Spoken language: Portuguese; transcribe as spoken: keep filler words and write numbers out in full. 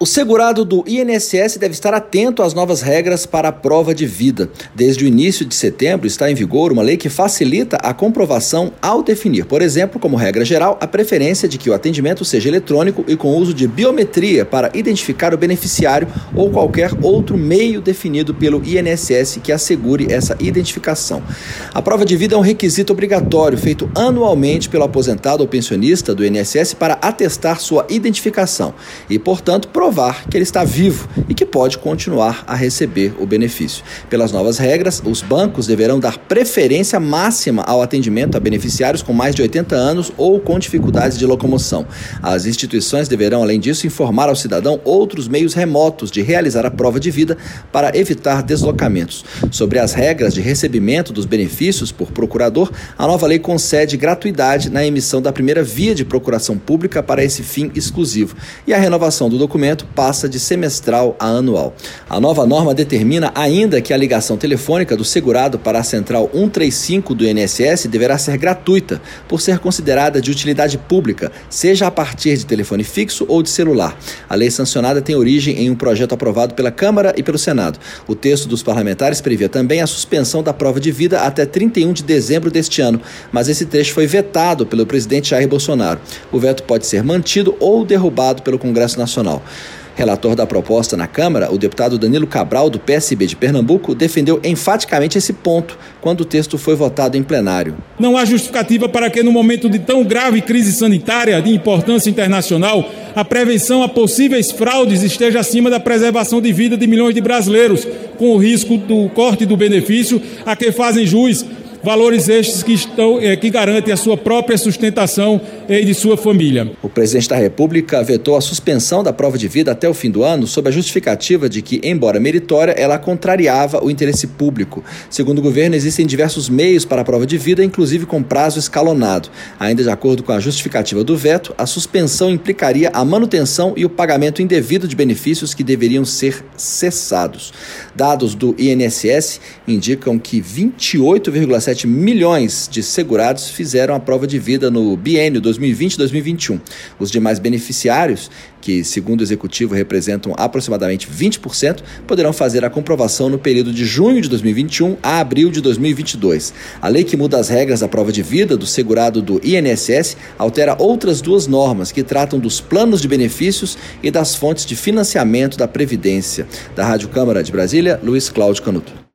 O segurado do I N S S deve estar atento às novas regras para a prova de vida. Desde o início de setembro está em vigor uma lei que facilita a comprovação ao definir, por exemplo, como regra geral, a preferência de que o atendimento seja eletrônico e com uso de biometria para identificar o beneficiário ou qualquer outro meio definido pelo I N S S que assegure essa identificação. A prova de vida é um requisito obrigatório feito anualmente pelo aposentado ou pensionista do I N S S para atestar sua identificação e, portanto, provar que ele está vivo e que pode continuar a receber o benefício. Pelas novas regras, os bancos deverão dar preferência máxima ao atendimento a beneficiários com mais de oitenta anos ou com dificuldades de locomoção. As instituições deverão, além disso, informar ao cidadão outros meios remotos de realizar a prova de vida para evitar deslocamentos. Sobre as regras de recebimento dos benefícios por procurador, a nova lei concede gratuidade na emissão da primeira via de procuração pública para esse fim exclusivo, e a renovação do documento passa de semestral a anual. A nova norma determina ainda que a ligação telefônica do segurado para a central cento e trinta e cinco do I N S S deverá ser gratuita, por ser considerada de utilidade pública, seja a partir de telefone fixo ou de celular. A lei sancionada tem origem em um projeto aprovado pela Câmara e pelo Senado. O texto dos parlamentares previa também a suspensão da prova de vida até trinta e um de dezembro deste ano, mas esse trecho foi vetado pelo presidente Jair Bolsonaro. O veto pode ser mantido ou derrubado pelo Congresso Nacional. Relator da proposta na Câmara, o deputado Danilo Cabral, do P S B de Pernambuco, defendeu enfaticamente esse ponto quando o texto foi votado em plenário. Não há justificativa para que, no momento de tão grave crise sanitária de importância internacional, a prevenção a possíveis fraudes esteja acima da preservação de vida de milhões de brasileiros, com o risco do corte do benefício a que fazem jus valores estes que, estão, eh, que garantem a sua própria sustentação e de sua família. O presidente da República vetou a suspensão da prova de vida até o fim do ano sob a justificativa de que, embora meritória, ela contrariava o interesse público. Segundo o governo, existem diversos meios para a prova de vida, inclusive com prazo escalonado. Ainda de acordo com a justificativa do veto, a suspensão implicaria a manutenção e o pagamento indevido de benefícios que deveriam ser cessados. Dados do I N S S indicam que vinte e oito vírgula sete milhões de segurados fizeram a prova de vida no biênio dois mil e vinte a dois mil e vinte e um. Os demais beneficiários, que segundo o executivo representam aproximadamente vinte por cento, poderão fazer a comprovação no período de junho de dois mil e vinte e um a abril de dois mil e vinte e dois. A lei que muda as regras da prova de vida do segurado do I N S S altera outras duas normas que tratam dos planos de benefícios e das fontes de financiamento da Previdência. Da Rádio Câmara de Brasília, Luiz Cláudio Canuto.